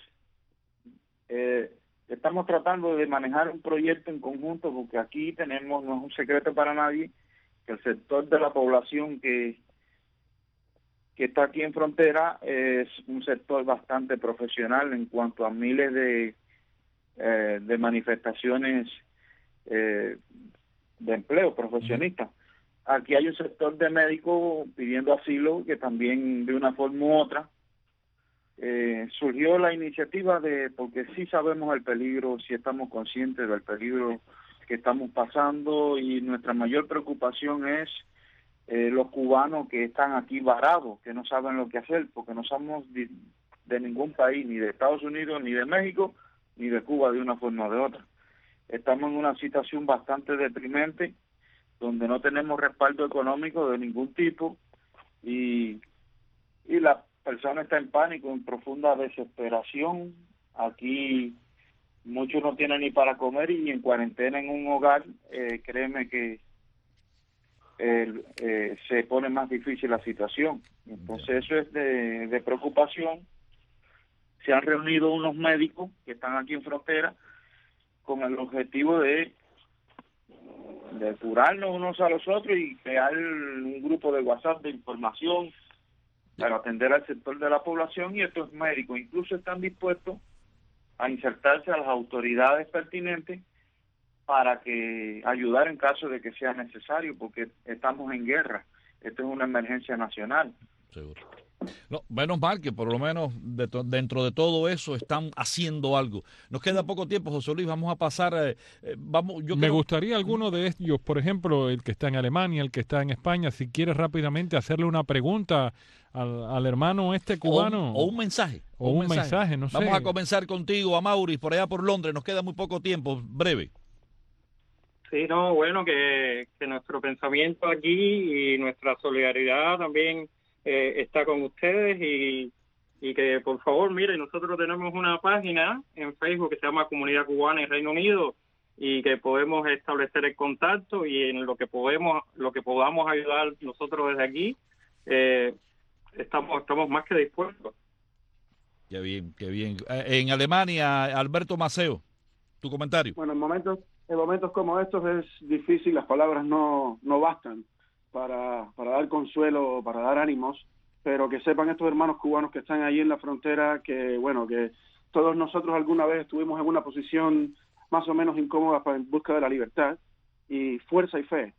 estamos tratando de manejar un proyecto en conjunto, porque aquí tenemos, no es un secreto para nadie, que el sector de la población que está aquí en frontera es un sector bastante profesional en cuanto a miles de manifestaciones de empleo profesionistas. Aquí hay un sector de médicos pidiendo asilo que también de una forma u otra surgió la iniciativa porque sí sabemos el peligro, sí estamos conscientes del peligro que estamos pasando, y nuestra mayor preocupación es los cubanos que están aquí varados, que no saben lo que hacer, porque no somos de ningún país, ni de Estados Unidos, ni de México, ni de Cuba, de una forma o de otra. Estamos en una situación bastante deprimente, donde no tenemos respaldo económico de ningún tipo, y la persona está en pánico, en profunda desesperación. Aquí muchos no tienen ni para comer, y en cuarentena en un hogar, créeme que se pone más difícil la situación. Entonces eso es de preocupación. Se han reunido unos médicos que están aquí en frontera con el objetivo de curarnos unos a los otros y crear un grupo de WhatsApp de información para atender al sector de la población, y estos médicos incluso están dispuestos a insertarse a las autoridades pertinentes para que ayudar en caso de que sea necesario, porque estamos en guerra. Esto es una emergencia nacional. Seguro. No, menos mal que por lo menos dentro de todo eso están haciendo algo. Nos queda poco tiempo, José Luis, vamos a pasar. Me gustaría alguno de ellos, por ejemplo, el que está en Alemania, el que está en España, si quieres rápidamente hacerle una pregunta al hermano cubano. O un mensaje. O un mensaje, no sé. Vamos a comenzar contigo, a Maurice, por allá por Londres. Nos queda muy poco tiempo, breve. Sí, no, bueno, que nuestro pensamiento aquí y nuestra solidaridad también está con ustedes, y que por favor, miren, nosotros tenemos una página en Facebook que se llama Comunidad Cubana en Reino Unido, y que podemos establecer el contacto, y en lo que podamos ayudar nosotros desde aquí, estamos más que dispuestos. Qué bien, qué bien. En Alemania, Alberto Maceo, tu comentario. Bueno, en momentos como estos es difícil, las palabras no bastan para dar consuelo, para dar ánimos, pero que sepan estos hermanos cubanos que están ahí en la frontera que, bueno, que todos nosotros alguna vez estuvimos en una posición más o menos incómoda en busca de la libertad, y fuerza y fe,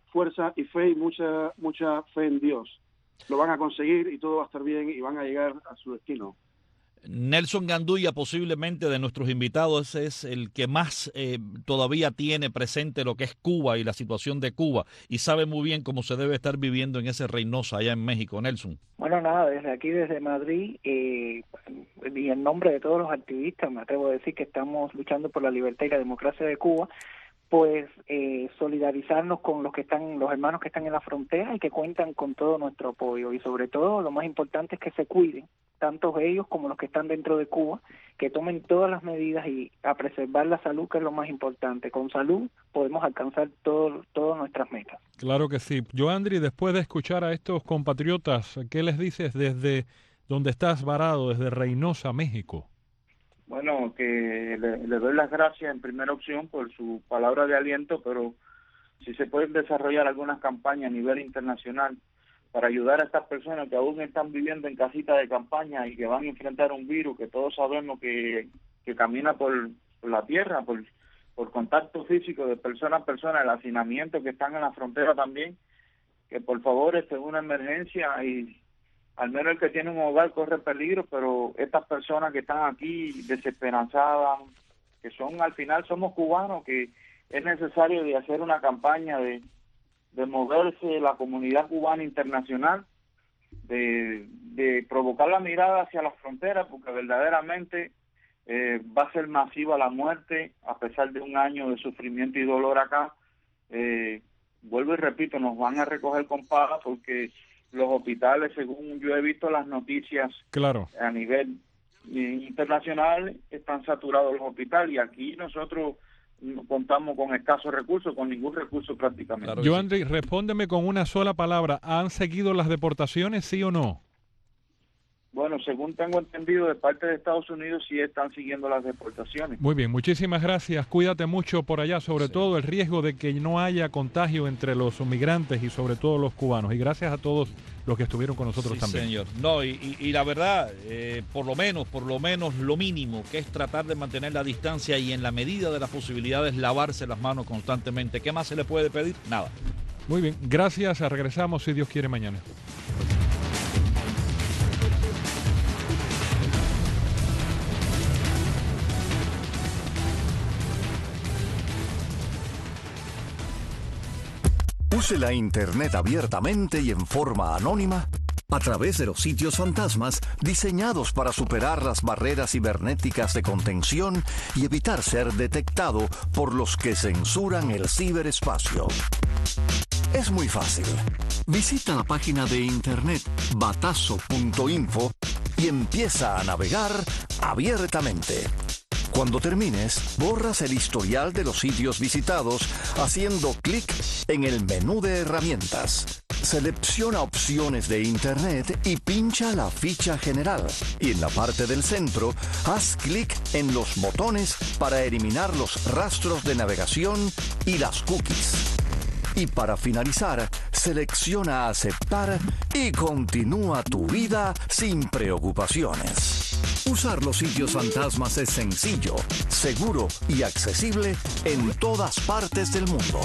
y mucha fe en Dios. Lo van a conseguir y todo va a estar bien y van a llegar a su destino. Nelson Gandulla, posiblemente de nuestros invitados, es el que más todavía tiene presente lo que es Cuba y la situación de Cuba, y sabe muy bien cómo se debe estar viviendo en ese Reynosa allá en México. Nelson. Bueno, nada, desde aquí, desde Madrid, y en nombre de todos los activistas, me atrevo a decir que estamos luchando por la libertad y la democracia de Cuba, pues solidarizarnos con los hermanos que están en la frontera y que cuentan con todo nuestro apoyo. Y sobre todo, lo más importante es que se cuiden, tanto ellos como los que están dentro de Cuba, que tomen todas las medidas y a preservar la salud, que es lo más importante. Con salud podemos alcanzar todas nuestras metas. Claro que sí. Joandri, después de escuchar a estos compatriotas, ¿qué les dices desde donde estás varado, desde Reynosa, México? Bueno, que le doy las gracias en primera opción por su palabra de aliento, pero si se pueden desarrollar algunas campañas a nivel internacional para ayudar a estas personas que aún están viviendo en casitas de campaña y que van a enfrentar un virus que todos sabemos que camina por la tierra, por contacto físico de persona a persona, el hacinamiento que están en la frontera también, que por favor es una emergencia y al menos el que tiene un hogar corre peligro, pero estas personas que están aquí desesperanzadas, que son al final somos cubanos, que es necesario de hacer una campaña de moverse la comunidad cubana internacional, de provocar la mirada hacia las fronteras, porque verdaderamente va a ser masiva la muerte, a pesar de un año de sufrimiento y dolor acá. Vuelvo y repito, nos van a recoger con paja porque los hospitales, según yo he visto las noticias, claro, a nivel internacional, están saturados los hospitales y aquí nosotros contamos con escasos recursos, con ningún recurso prácticamente. Claro, Joandri, respóndeme con una sola palabra. ¿Han seguido las deportaciones, sí o no? Bueno, según tengo entendido, de parte de Estados Unidos sí están siguiendo las deportaciones. Muy bien, muchísimas gracias. Cuídate mucho por allá, sobre todo el riesgo de que no haya contagio entre los migrantes y sobre todo los cubanos. Y gracias a todos los que estuvieron con nosotros también. Señor. No, y la verdad, por lo menos lo mínimo, que es tratar de mantener la distancia y en la medida de las posibilidades lavarse las manos constantemente. ¿Qué más se le puede pedir? Nada. Muy bien, gracias. Regresamos si Dios quiere mañana. Use la Internet abiertamente y en forma anónima a través de los sitios fantasmas diseñados para superar las barreras cibernéticas de contención y evitar ser detectado por los que censuran el ciberespacio. Es muy fácil. Visita la página de internet batazo.info y empieza a navegar abiertamente. Cuando termines, borras el historial de los sitios visitados haciendo clic en el menú de herramientas. Selecciona opciones de Internet y pincha la ficha general. Y en la parte del centro, haz clic en los botones para eliminar los rastros de navegación y las cookies. Y para finalizar, selecciona aceptar y continúa tu vida sin preocupaciones. Usar los sitios fantasmas es sencillo, seguro y accesible en todas partes del mundo.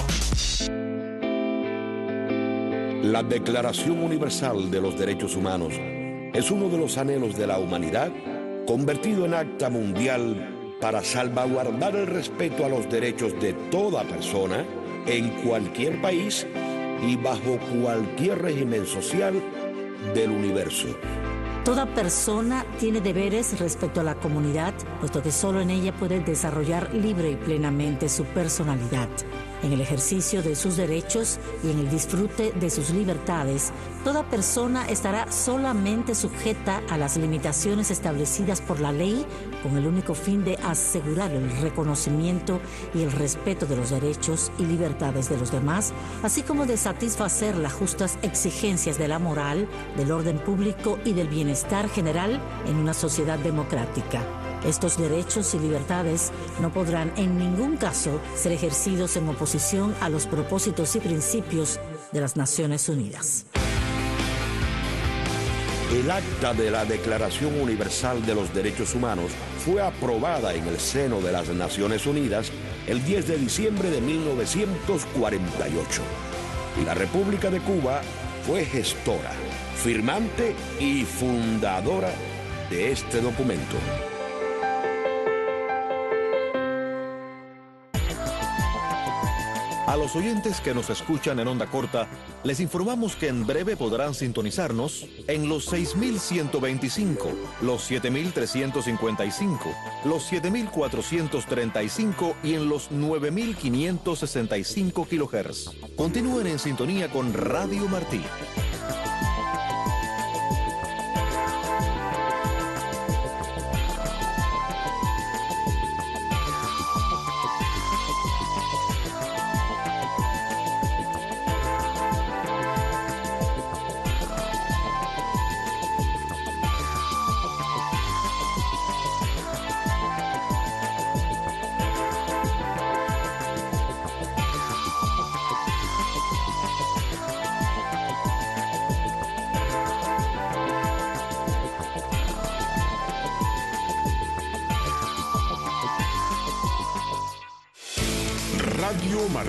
La Declaración Universal de los Derechos Humanos es uno de los anhelos de la humanidad convertido en acta mundial para salvaguardar el respeto a los derechos de toda persona en cualquier país y bajo cualquier régimen social del universo. Toda persona tiene deberes respecto a la comunidad, puesto que solo en ella puede desarrollar libre y plenamente su personalidad. En el ejercicio de sus derechos y en el disfrute de sus libertades, toda persona estará solamente sujeta a las limitaciones establecidas por la ley con el único fin de asegurar el reconocimiento y el respeto de los derechos y libertades de los demás, así como de satisfacer las justas exigencias de la moral, del orden público y del bienestar general en una sociedad democrática. Estos derechos y libertades no podrán en ningún caso ser ejercidos en oposición a los propósitos y principios de las Naciones Unidas. El acta de la Declaración Universal de los Derechos Humanos fue aprobada en el seno de las Naciones Unidas el 10 de diciembre de 1948. Y la República de Cuba fue gestora, firmante y fundadora de este documento. A los oyentes que nos escuchan en onda corta, les informamos que en breve podrán sintonizarnos en los 6.125, los 7.355, los 7.435 y en los 9.565 kHz. Continúen en sintonía con Radio Martí. Radio Martí.